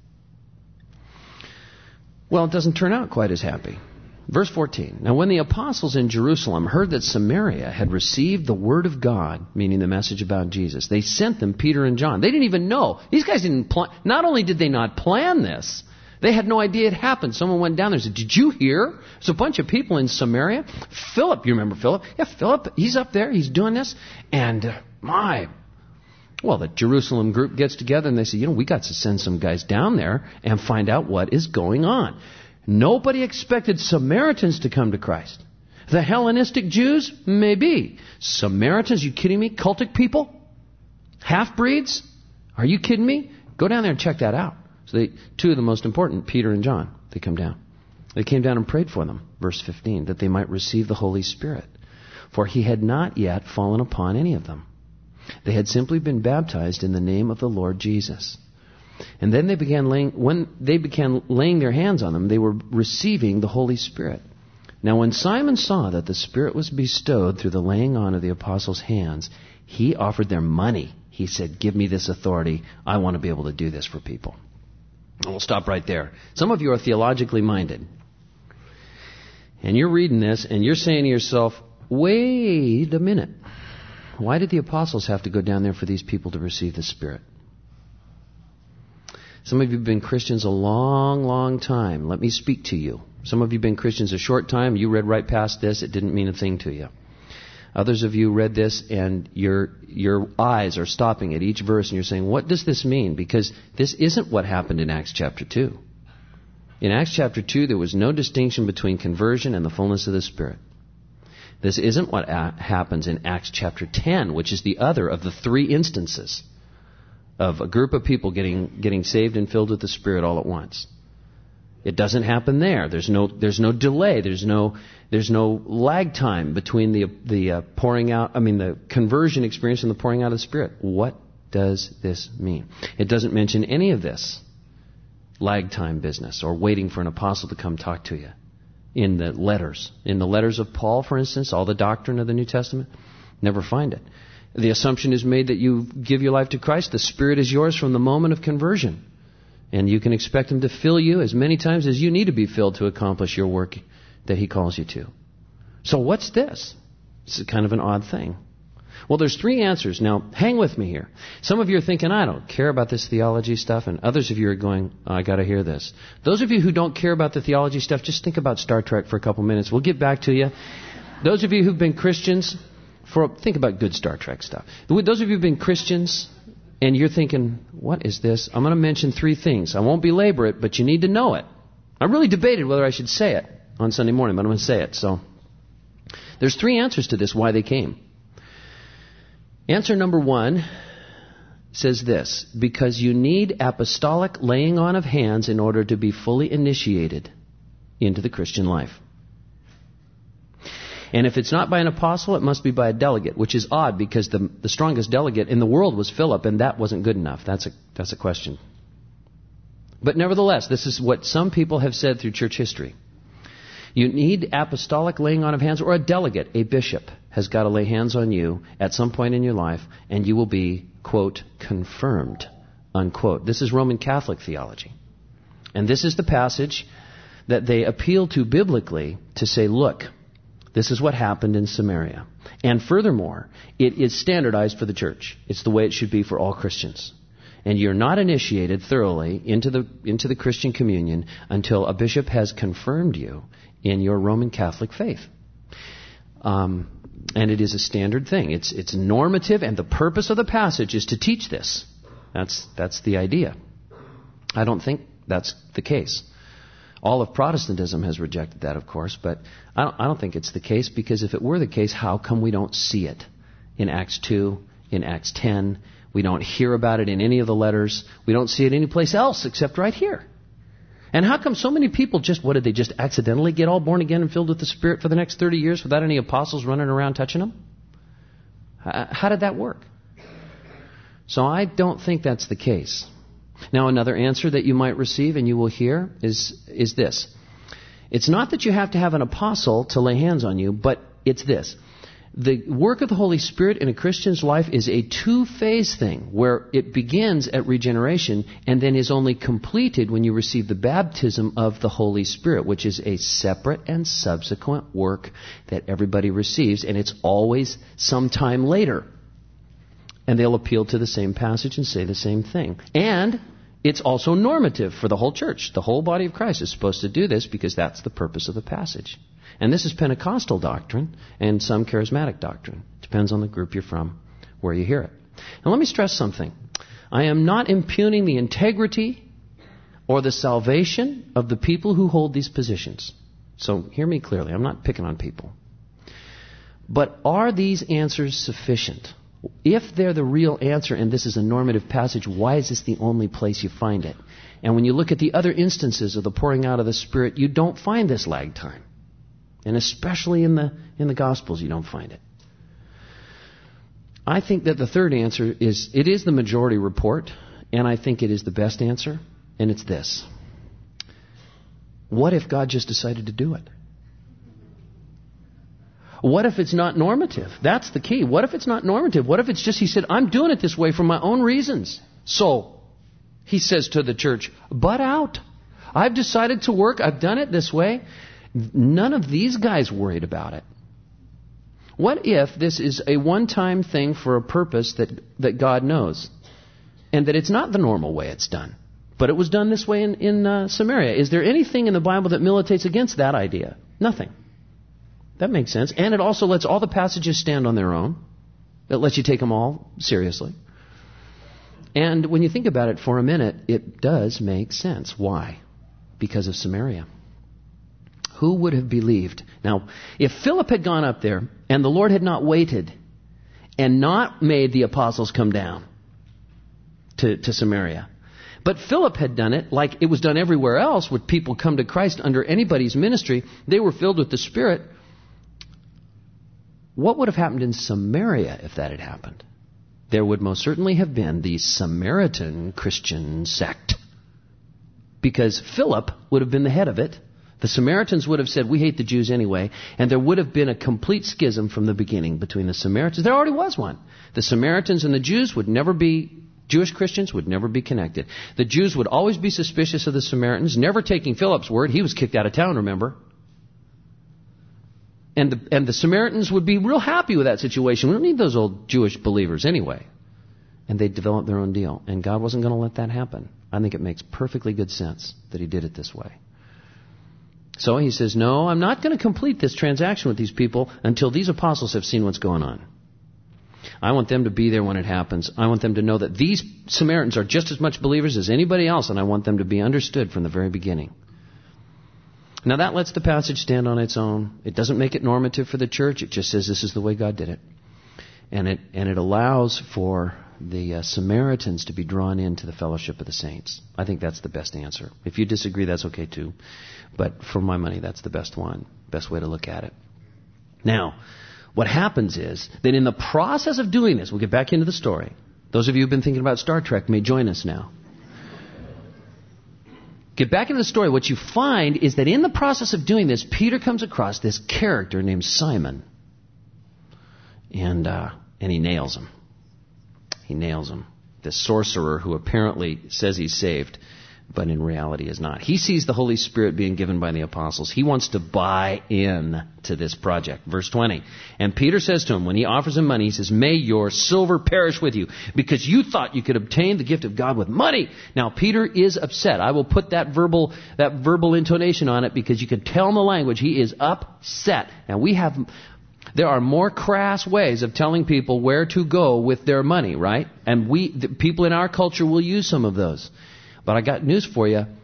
Well, it doesn't turn out quite as happy. Verse fourteen. Now when the apostles in Jerusalem heard that Samaria had received the word of God, meaning the message about Jesus, they sent them Peter and John. They didn't even know. These guys didn't plan. Not only did they not plan this, they had no idea it happened. Someone went down there and said, did you hear? There's a bunch of people in Samaria. Philip, you remember Philip? Yeah, Philip, he's up there, he's doing this. And uh, my... Well, the Jerusalem group gets together and they say, you know, we got to send some guys down there and find out what is going on. Nobody expected Samaritans to come to Christ. The Hellenistic Jews? Maybe. Samaritans? You kidding me? Cultic people? Half-breeds? Are you kidding me? Go down there and check that out. So they, two of the most important, Peter and John, they come down. They came down and prayed for them, verse fifteen, that they might receive the Holy Spirit. For he had not yet fallen upon any of them. They had simply been baptized in the name of the Lord Jesus. And then they began laying, when they began laying their hands on them, they were receiving the Holy Spirit. Now when Simon saw that the Spirit was bestowed through the laying on of the apostles' hands, he offered them money. He said, give me this authority. I want to be able to do this for people. And we'll stop right there. Some of you are theologically minded. And you're reading this and you're saying to yourself, wait a minute. Why did the apostles have to go down there for these people to receive the Spirit? Some of you have been Christians a long, long time. Let me speak to you. Some of you have been Christians a short time. You read right past this. It didn't mean a thing to you. Others of you read this and your your eyes are stopping at each verse and you're saying, what does this mean? Because this isn't what happened in Acts chapter two. In Acts chapter two, there was no distinction between conversion and the fullness of the Spirit. This isn't what a- happens in Acts chapter ten, which is the other of the three instances of a group of people getting getting saved and filled with the Spirit all at once. It doesn't happen there. There's no there's no delay. There's no there's no lag time between the the uh, pouring out. I mean the conversion experience and the pouring out of the Spirit. What does this mean? It doesn't mention any of this lag time business or waiting for an apostle to come talk to you. In the letters, in the letters of Paul, for instance, all the doctrine of the New Testament, never find it. The assumption is made that you give your life to Christ. The Spirit is yours from the moment of conversion. And you can expect Him to fill you as many times as you need to be filled to accomplish your work that He calls you to. So what's this? It's kind of an odd thing. Well, there's three answers. Now, hang with me here. Some of you are thinking, I don't care about this theology stuff, and others of you are going, oh, I got to hear this. Those of you who don't care about the theology stuff, just think about Star Trek for a couple minutes. We'll get back to you. Those of you who've been Christians, for think about good Star Trek stuff. Those of you who've been Christians, and you're thinking, what is this? I'm going to mention three things. I won't belabor it, but you need to know it. I really debated whether I should say it on Sunday morning, but I'm going to say it. So there's three answers to this, why they came. Answer number one says this: because you need apostolic laying on of hands in order to be fully initiated into the Christian life. And if it's not by an apostle, it must be by a delegate, which is odd because the, the strongest delegate in the world was Philip, and that wasn't good enough. That's a, that's a question. But nevertheless, this is what some people have said through church history. You need apostolic laying on of hands, or a delegate, a bishop, has got to lay hands on you at some point in your life, and you will be, quote, confirmed, unquote. This is Roman Catholic theology. And this is the passage that they appeal to biblically to say, look, this is what happened in Samaria. And furthermore, it is standardized for the church. It's the way it should be for all Christians. And you're not initiated thoroughly into the into the Christian communion until a bishop has confirmed you in your Roman Catholic faith. Um, and it is a standard thing. It's it's normative, and the purpose of the passage is to teach this. That's that's the idea. I don't think that's the case. All of Protestantism has rejected that, of course, but I don't, I don't think it's the case, because if it were the case, how come we don't see it in Acts two, in Acts ten? We don't hear about it in any of the letters. We don't see it anyplace else except right here. And how come so many people just, what did they just accidentally get all born again and filled with the Spirit for the next thirty years without any apostles running around touching them? How did that work? So I don't think that's the case. Now, another answer that you might receive and you will hear is, is this. It's not that you have to have an apostle to lay hands on you, but it's this. The work of the Holy Spirit in a Christian's life is a two-phase thing, where it begins at regeneration and then is only completed when you receive the baptism of the Holy Spirit, which is a separate and subsequent work that everybody receives, and it's always sometime later. And they'll appeal to the same passage and say the same thing. And it's also normative for the whole church. The whole body of Christ is supposed to do this because that's the purpose of the passage. And this is Pentecostal doctrine and some charismatic doctrine. Depends on the group you're from, where you hear it. Now let me stress something. I am not impugning the integrity or the salvation of the people who hold these positions. So hear me clearly. I'm not picking on people. But are these answers sufficient? If they're the real answer and this is a normative passage, why is this the only place you find it? And when you look at the other instances of the pouring out of the Spirit, you don't find this lag time. And especially in the in the Gospels, you don't find it. I think that the third answer is, it is the majority report, and I think it is the best answer, and it's this. What if God just decided to do it? What if it's not normative? That's the key. What if it's not normative? What if it's just, he said, I'm doing it this way for my own reasons. So, he says to the church, butt out. I've decided to work. I've done it this way. None of these guys worried about it. What if this is a one-time thing for a purpose that, that God knows? And that it's not the normal way it's done. But it was done this way in, in uh, Samaria. Is there anything in the Bible that militates against that idea? Nothing. That makes sense. And it also lets all the passages stand on their own. It lets you take them all seriously. And when you think about it for a minute, it does make sense. Why? Because of Samaria. Who would have believed? Now, if Philip had gone up there and the Lord had not waited and not made the apostles come down to, to Samaria, but Philip had done it like it was done everywhere else, would people come to Christ under anybody's ministry, they were filled with the Spirit. What would have happened in Samaria if that had happened? There would most certainly have been the Samaritan Christian sect. Because Philip would have been the head of it. The Samaritans would have said, we hate the Jews anyway. And there would have been a complete schism from the beginning between the Samaritans. There already was one. The Samaritans and the Jews would never be, Jewish Christians would never be connected. The Jews would always be suspicious of the Samaritans, never taking Philip's word. He was kicked out of town, remember? And the, and the Samaritans would be real happy with that situation. We don't need those old Jewish believers anyway. And they'd develop their own deal. And God wasn't going to let that happen. I think it makes perfectly good sense that he did it this way. So he says, no, I'm not going to complete this transaction with these people until these apostles have seen what's going on. I want them to be there when it happens. I want them to know that these Samaritans are just as much believers as anybody else, and I want them to be understood from the very beginning. Now that lets the passage stand on its own. It doesn't make it normative for the church. It just says this is the way God did it. And it and it allows for the uh, Samaritans to be drawn into the fellowship of the saints. I think that's the best answer. If you disagree, that's okay too. But for my money, that's the best one. Best way to look at it. Now, what happens is that in the process of doing this, we'll get back into the story. Those of you who've been thinking about Star Trek may join us now. Get back into the story. What you find is that in the process of doing this, Peter comes across this character named Simon. And uh, and he nails him. He nails him. This sorcerer who apparently says he's saved, but in reality is not. He sees the Holy Spirit being given by the apostles. He wants to buy in to this project. Verse twenty. And Peter says to him, when he offers him money, he says, may your silver perish with you, because you thought you could obtain the gift of God with money. Now, Peter is upset. I will put that verbal that verbal intonation on it because you can tell in the language he is upset. Now, we have... There are more crass ways of telling people where to go with their money, right? And we, the people in our culture will use some of those. But I got news for you.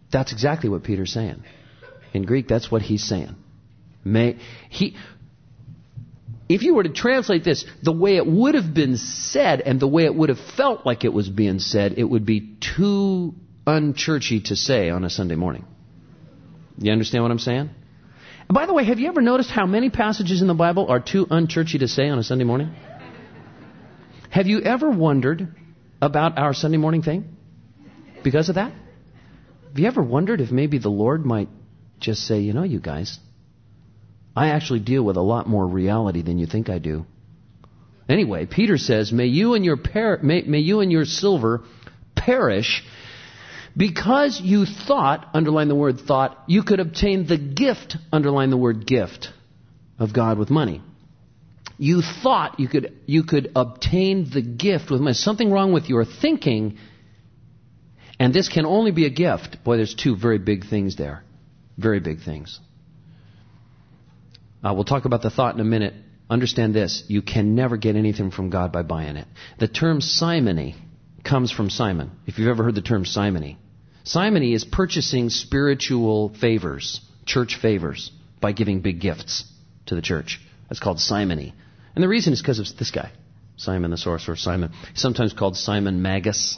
That's exactly what Peter's saying. In Greek, that's what he's saying. May he... If you were to translate this, the way it would have been said and the way it would have felt like it was being said, it would be too unchurchy to say on a Sunday morning. You understand what I'm saying? And by the way, have you ever noticed how many passages in the Bible are too unchurchy to say on a Sunday morning? Have you ever wondered about our Sunday morning thing because of that? Have you ever wondered if maybe the Lord might just say, you know, you guys, I actually deal with a lot more reality than you think I do. Anyway, Peter says, may you and your per- may, may you and your silver perish because you thought, underline the word thought, you could obtain the gift, underline the word gift, of God with money. You thought you could you could obtain the gift with money. Something wrong with your thinking, and this can only be a gift. Boy, there's two very big things there. Very big things. Uh, we'll talk about the thought in a minute. Understand this. You can never get anything from God by buying it. The term simony comes from Simon. If you've ever heard the term simony. Simony is purchasing spiritual favors, church favors, by giving big gifts to the church. That's called simony. And the reason is because of this guy, Simon the sorcerer, Simon. He's sometimes called Simon Magus.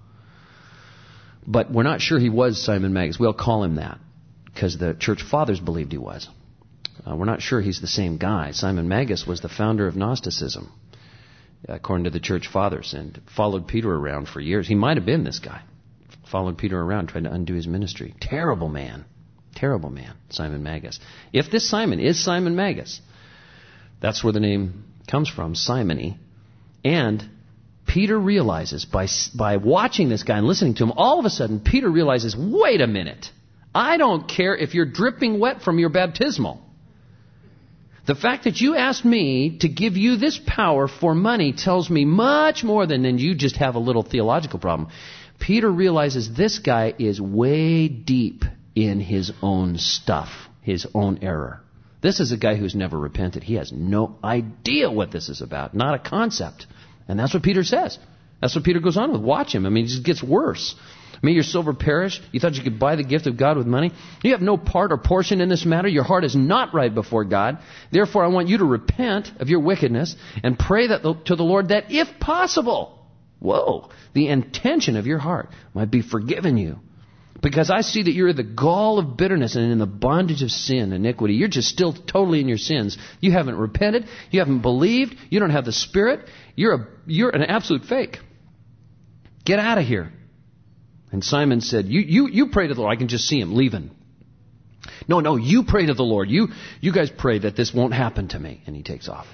But we're not sure he was Simon Magus. We'll call him that because the church fathers believed he was. Uh, we're not sure he's the same guy. Simon Magus was the founder of Gnosticism, according to the church fathers, and followed Peter around for years. He might have been this guy. Followed Peter around, trying to undo his ministry. Terrible man. Terrible man, Simon Magus. If this Simon is Simon Magus, that's where the name comes from, simony. And Peter realizes, by, by watching this guy and listening to him, all of a sudden Peter realizes, wait a minute. I don't care if you're dripping wet from your baptismal. The fact that you asked me to give you this power for money tells me much more than, than you just have a little theological problem. Peter realizes this guy is way deep in his own stuff, his own error. This is a guy who's never repented. He has no idea what this is about, not a concept. And that's what Peter says. That's what Peter goes on with. Watch him. I mean, it just gets worse. May your silver perish. You thought you could buy the gift of God with money? You have no part or portion in this matter. Your heart is not right before God. Therefore, I want you to repent of your wickedness and pray that the, to the Lord that if possible, whoa, the intention of your heart might be forgiven you. Because I see that you're in the gall of bitterness and in the bondage of sin, iniquity. You're just still totally in your sins. You haven't repented. You haven't believed. You don't have the Spirit. You're a, you're an absolute fake. Get out of here. And Simon said, you, you, you pray to the Lord. I can just see him leaving. No, no, you pray to the Lord. You, you guys pray that this won't happen to me. And he takes off.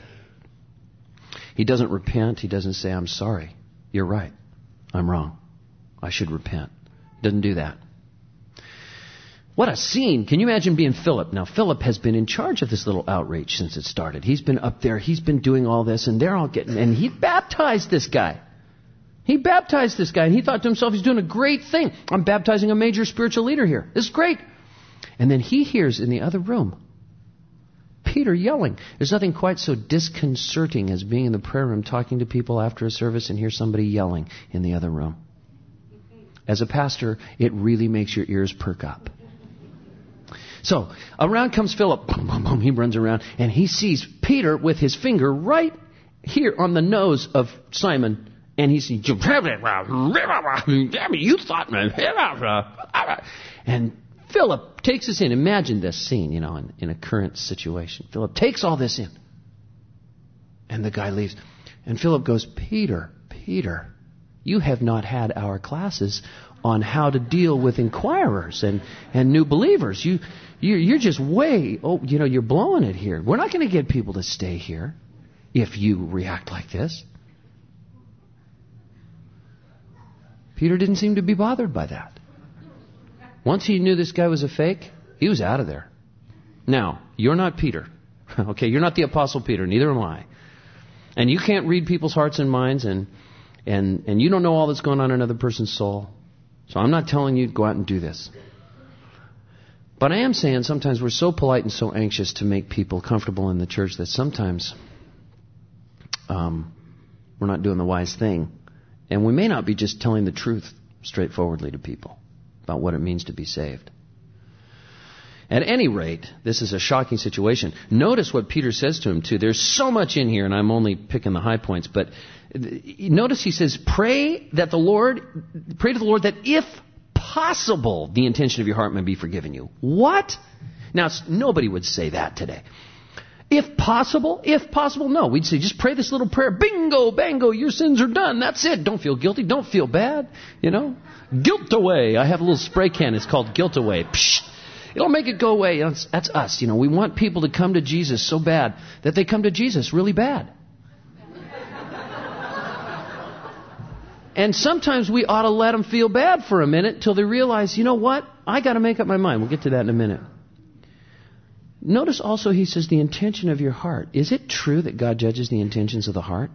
He doesn't repent. He doesn't say, I'm sorry. You're right. I'm wrong. I should repent. He doesn't do that. What a scene. Can you imagine being Philip? Now, Philip has been in charge of this little outreach since it started. He's been up there. He's been doing all this. And they're all getting... And he baptized this guy. He baptized this guy, and he thought to himself, he's doing a great thing. I'm baptizing a major spiritual leader here. This is great. And then he hears in the other room Peter yelling. There's nothing quite so disconcerting as being in the prayer room talking to people after a service and hear somebody yelling in the other room. As a pastor, it really makes your ears perk up. So, around comes Philip. Boom, boom, boom. He runs around, and he sees Peter with his finger right here on the nose of Simon. And he says, you thought, and Philip takes this in. Imagine this scene, you know, in, in a current situation. Philip takes all this in. And the guy leaves. And Philip goes, Peter, Peter, you have not had our classes on how to deal with inquirers and, and new believers. You, you, you're just way, oh, you know, you're blowing it here. We're not going to get people to stay here if you react like this. Peter didn't seem to be bothered by that. Once he knew this guy was a fake, he was out of there. Now, you're not Peter. Okay, you're not the Apostle Peter, neither am I. And you can't read people's hearts and minds, and, and, and you don't know all that's going on in another person's soul. So I'm not telling you to go out and do this. But I am saying sometimes we're so polite and so anxious to make people comfortable in the church that sometimes um, we're not doing the wise thing. And we may not be just telling the truth straightforwardly to people. about what it means to be saved. At any rate, this is a shocking situation. Notice what Peter says to him, too. There's so much in here, and I'm only picking the high points. But notice he says, pray that the Lord, pray to the Lord that if possible, the intention of your heart may be forgiven you. What? Now, nobody would say that today. If possible, if possible, no. We'd say, just pray this little prayer. Bingo, bango, your sins are done. That's it. Don't feel guilty. Don't feel bad. You know? Guilt away. I have a little spray can. It's called Guilt Away. Psh, it'll make it go away. That's, that's us. You know, we want people to come to Jesus so bad that they come to Jesus really bad. And sometimes we ought to let them feel bad for a minute till they realize, you know what? I got to make up my mind. We'll get to that in a minute. Notice also he says the intention of your heart. Is it true that God judges the intentions of the heart?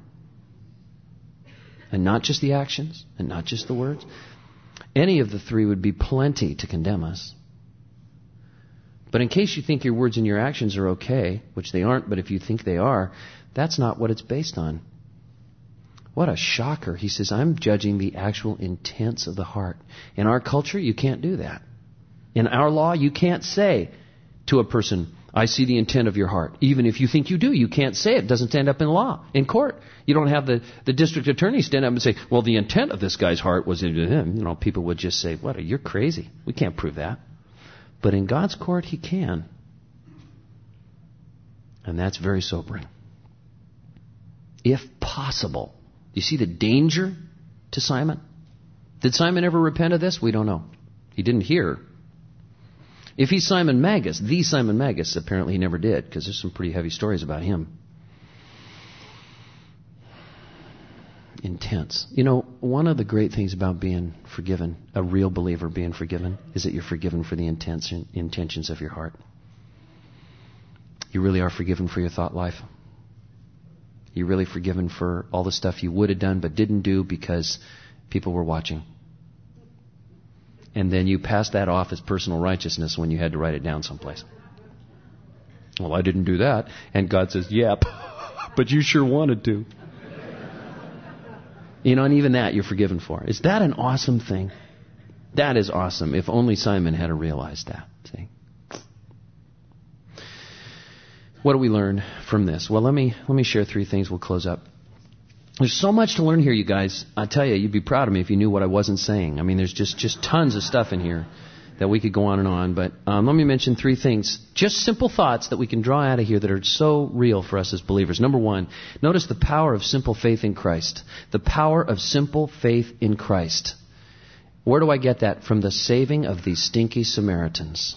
And not just the actions, and not just the words? Any of the three would be plenty to condemn us. But in case you think your words and your actions are okay, which they aren't, but if you think they are, that's not what it's based on. What a shocker. He says, I'm judging the actual intents of the heart. In our culture, you can't do that. In our law, you can't say to a person, I see the intent of your heart. Even if you think you do, you can't say it. It doesn't stand up in law, in court. You don't have the, the district attorney stand up and say, well, the intent of this guy's heart was into him. You know, people would just say, what, you're crazy. We can't prove that. But in God's court, he can. And that's very sobering. If possible. You see the danger to Simon? Did Simon ever repent of this? We don't know. He didn't hear. If he's Simon Magus, the Simon Magus, apparently he never did, because there's some pretty heavy stories about him. Intense. You know, one of the great things about being forgiven, a real believer being forgiven, is that you're forgiven for the intention, intentions of your heart. You really are forgiven for your thought life. You're really forgiven for all the stuff you would have done but didn't do because people were watching. And then you pass that off as personal righteousness when you had to write it down someplace. Well, I didn't do that. And God says, yep, but you sure wanted to. You know, and even that you're forgiven for. Is that an awesome thing? That is awesome. If only Simon had realized that. See? What do we learn from this? Well, let me let me share three things. We'll close up. There's so much to learn here, you guys. I tell you, you'd be proud of me if you knew what I wasn't saying. I mean, there's just, just tons of stuff in here that we could go on and on. But um, let me mention three things. Just simple thoughts that we can draw out of here that are so real for us as believers. Number one, notice the power of simple faith in Christ. The power of simple faith in Christ. Where do I get that? From the saving of these stinky Samaritans.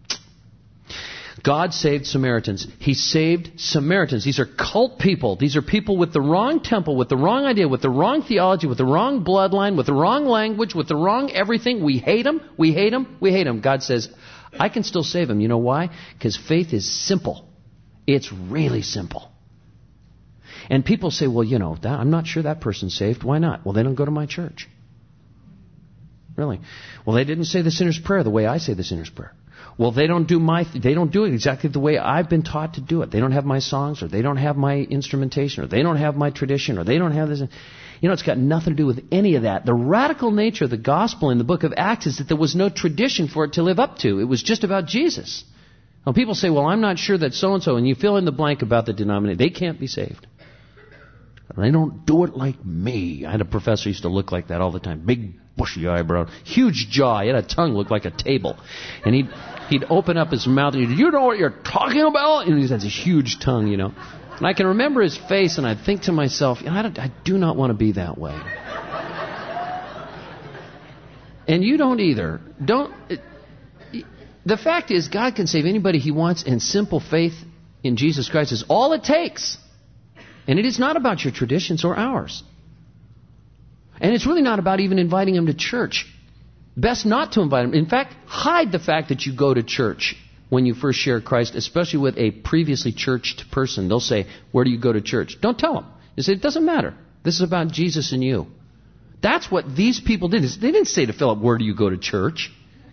God saved Samaritans. He saved Samaritans. These are cult people. These are people with the wrong temple, with the wrong idea, with the wrong theology, with the wrong bloodline, with the wrong language, with the wrong everything. We hate them. We hate them. We hate them. God says, I can still save them. You know why? Because faith is simple. It's really simple. And people say, well, you know, that, I'm not sure that person's saved. Why not? Well, they don't go to my church. Really? Well, they didn't say the sinner's prayer the way I say the sinner's prayer. Well, they don't do my, they don't do it exactly the way I've been taught to do it. They don't have my songs, or they don't have my instrumentation, or they don't have my tradition, or they don't have this. You know, it's got nothing to do with any of that. The radical nature of the gospel in the book of Acts is that there was no tradition for it to live up to. It was just about Jesus. Now, people say, well, I'm not sure that so-and-so, and you fill in the blank about the denomination. They can't be saved. They don't do it like me. I had a professor who used to look like that all the time. Big, bushy eyebrow, huge jaw. He had a tongue looked like a table. And he'd, he'd open up his mouth and he'd, you know what you're talking about? And he has this huge tongue, you know. And I can remember his face, and I'd think to myself, you know, I, don't, I do not want to be that way. And you don't either. Don't. It, the fact is, God can save anybody He wants, and simple faith in Jesus Christ is all it takes. And it is not about your traditions or ours. And it's really not about even inviting them to church. Best not to invite them. In fact, hide the fact that you go to church when you first share Christ, especially with a previously churched person. They'll say, where do you go to church? Don't tell them. You say, it doesn't matter. This is about Jesus and you. That's what these people did. They didn't say to Philip, where do you go to church?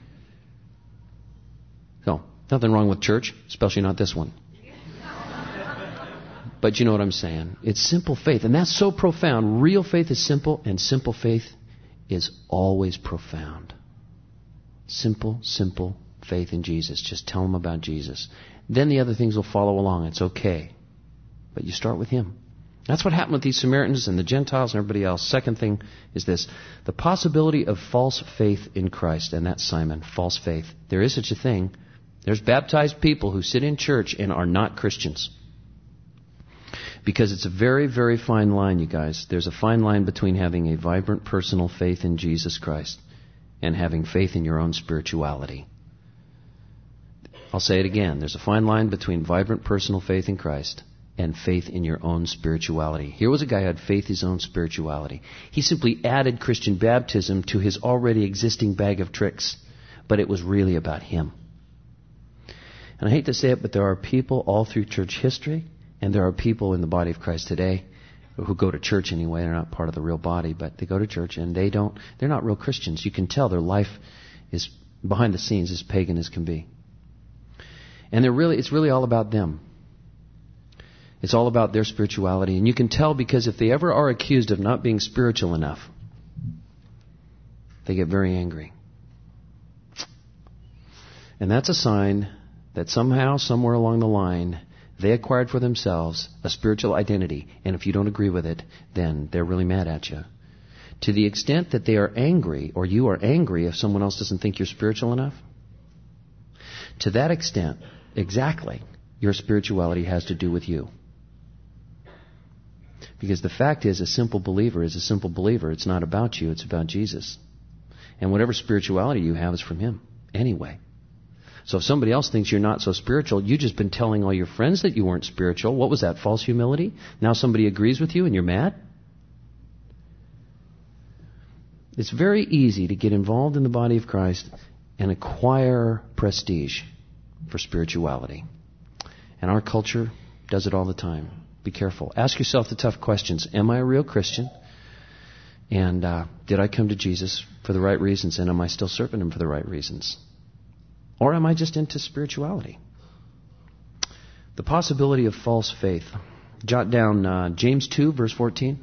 So, nothing wrong with church, especially not this one. But you know what I'm saying. It's simple faith. And that's so profound. Real faith is simple, and simple faith is always profound. Simple, simple faith in Jesus. Just tell them about Jesus. Then the other things will follow along. It's okay. But you start with Him. That's what happened with these Samaritans and the Gentiles and everybody else. Second thing is this. The possibility of false faith in Christ. And that's Simon, false faith. There is such a thing. There's baptized people who sit in church and are not Christians. Because it's a very, very fine line, you guys. There's a fine line between having a vibrant personal faith in Jesus Christ and having faith in your own spirituality. I'll say it again. There's a fine line between vibrant personal faith in Christ and faith in your own spirituality. Here was a guy who had faith in his own spirituality. He simply added Christian baptism to his already existing bag of tricks, but it was really about him. And I hate to say it, but there are people all through church history, and there are people in the body of Christ today who go to church anyway. They're not part of the real body, but they go to church and they don't, they're not real Christians. You can tell their life is behind the scenes as pagan as can be. And they're really, it's really all about them. It's all about their spirituality. And you can tell because if they ever are accused of not being spiritual enough, they get very angry. And that's a sign that somehow, somewhere along the line, they acquired for themselves a spiritual identity. And if you don't agree with it, then they're really mad at you. To the extent that they are angry, or you are angry if someone else doesn't think you're spiritual enough, to that extent, exactly, your spirituality has to do with you. Because the fact is, a simple believer is a simple believer. It's not about you, it's about Jesus. And whatever spirituality you have is from Him, anyway. So if somebody else thinks you're not so spiritual, you've just been telling all your friends that you weren't spiritual. What was that, false humility? Now somebody agrees with you and you're mad? It's very easy to get involved in the body of Christ and acquire prestige for spirituality. And our culture does it all the time. Be careful. Ask yourself the tough questions. Am I a real Christian? And uh, did I come to Jesus for the right reasons? And am I still serving Him for the right reasons? Or am I just into spirituality? The possibility of false faith. Jot down uh, James two, verse fourteen.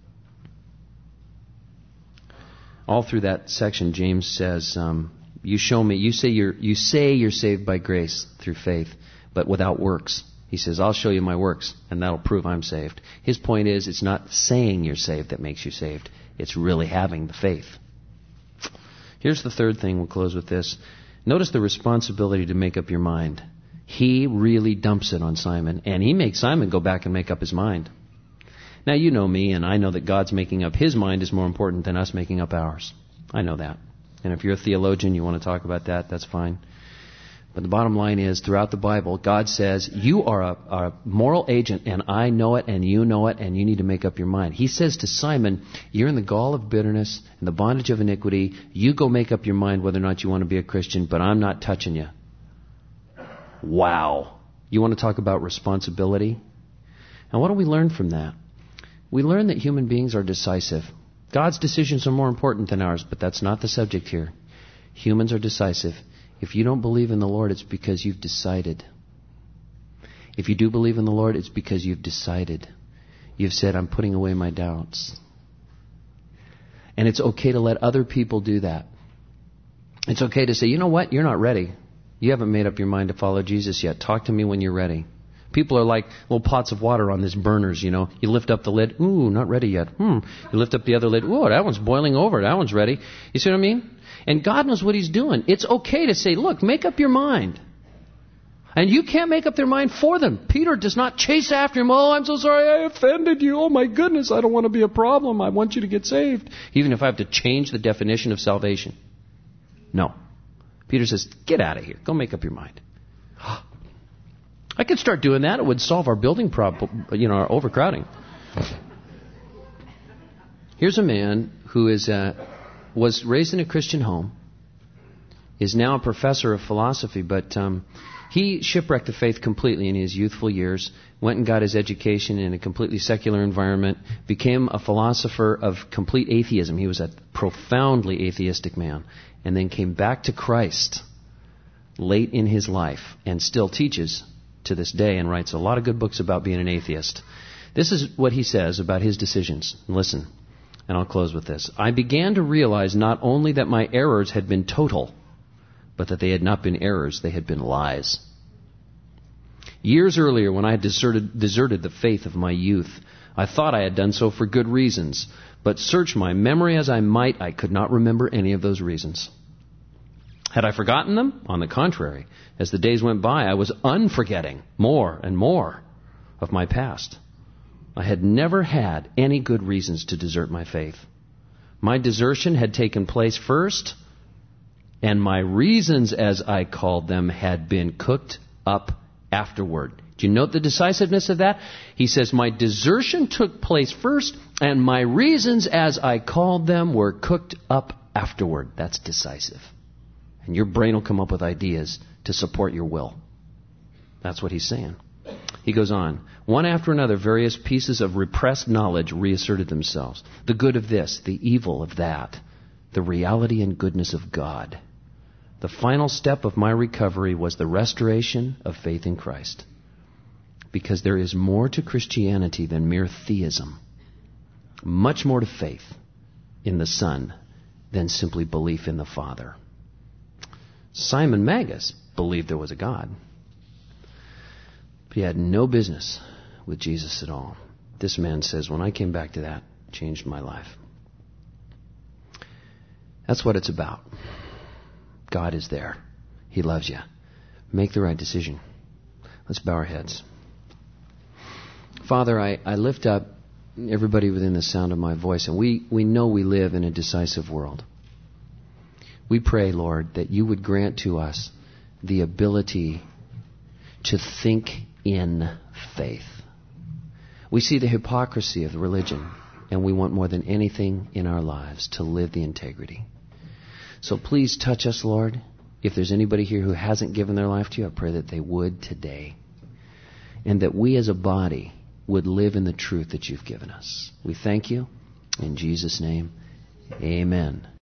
All through that section, James says, um, "You show me. You say you're. You say you're saved by grace through faith, but without works." He says, "I'll show you my works, and that'll prove I'm saved." His point is, it's not saying you're saved that makes you saved. It's really having the faith. Here's the third thing. We'll close with this. Notice the responsibility to make up your mind. He really dumps it on Simon, and he makes Simon go back and make up his mind. Now, you know me, and I know that God's making up His mind is more important than us making up ours. I know that. And if you're a theologian, you want to talk about that, that's fine. But the bottom line is, throughout the Bible, God says, you are a, a moral agent, and I know it, and you know it, and you need to make up your mind. He says to Simon, you're in the gall of bitterness and the bondage of iniquity. You go make up your mind whether or not you want to be a Christian, but I'm not touching you. Wow. You want to talk about responsibility? And what do we learn from that? We learn that human beings are decisive. God's decisions are more important than ours, but that's not the subject here. Humans are decisive. If you don't believe in the Lord, it's because you've decided. If you do believe in the Lord, it's because you've decided. You've said, I'm putting away my doubts. And it's okay to let other people do that. It's okay to say, you know what, you're not ready. You haven't made up your mind to follow Jesus yet. Talk to me when you're ready. People are like little pots of water on these burners, you know. You lift up the lid. Ooh, not ready yet. Hmm. You lift up the other lid. Ooh, that one's boiling over. That one's ready. You see what I mean? And God knows what He's doing. It's okay to say, look, make up your mind. And you can't make up their mind for them. Peter does not chase after him. Oh, I'm so sorry I offended you. Oh, my goodness, I don't want to be a problem. I want you to get saved. Even if I have to change the definition of salvation. No. Peter says, get out of here. Go make up your mind. I could start doing that. It would solve our building problem, you know, our overcrowding. Here's a man who is uh, was raised in a Christian home, is now a professor of philosophy, but um, he shipwrecked the faith completely in his youthful years, went and got his education in a completely secular environment, became a philosopher of complete atheism. He was a profoundly atheistic man, and then came back to Christ late in his life and still teaches to this day and writes a lot of good books about being an atheist. This is what he says about his decisions. Listen, and I'll close with this. I began to realize not only that my errors had been total, but that they had not been errors, they had been lies. Years earlier, when I had deserted, deserted the faith of my youth, I thought I had done so for good reasons, but search my memory as I might, I could not remember any of those reasons. Had I forgotten them? On the contrary, as the days went by, I was unforgetting more and more of my past. I had never had any good reasons to desert my faith. My desertion had taken place first, and my reasons, as I called them, had been cooked up afterward. Do you note the decisiveness of that? He says, my desertion took place first, and my reasons, as I called them, were cooked up afterward. That's decisive. And your brain will come up with ideas to support your will. That's what he's saying. He goes on. One after another, various pieces of repressed knowledge reasserted themselves. The good of this, the evil of that, the reality and goodness of God. The final step of my recovery was the restoration of faith in Christ. Because there is more to Christianity than mere theism. Much more to faith in the Son than simply belief in the Father. Simon Magus believed there was a God. But he had no business with Jesus at all. This man says, when I came back to that, it changed my life. That's what it's about. God is there. He loves you. Make the right decision. Let's bow our heads. Father, I, I lift up everybody within the sound of my voice, and we, we know we live in a decisive world. We pray, Lord, that you would grant to us the ability to think in faith. We see the hypocrisy of religion, and we want more than anything in our lives to live the integrity. So please touch us, Lord. If there's anybody here who hasn't given their life to you, I pray that they would today. And that we as a body would live in the truth that you've given us. We thank you. In Jesus' name, amen.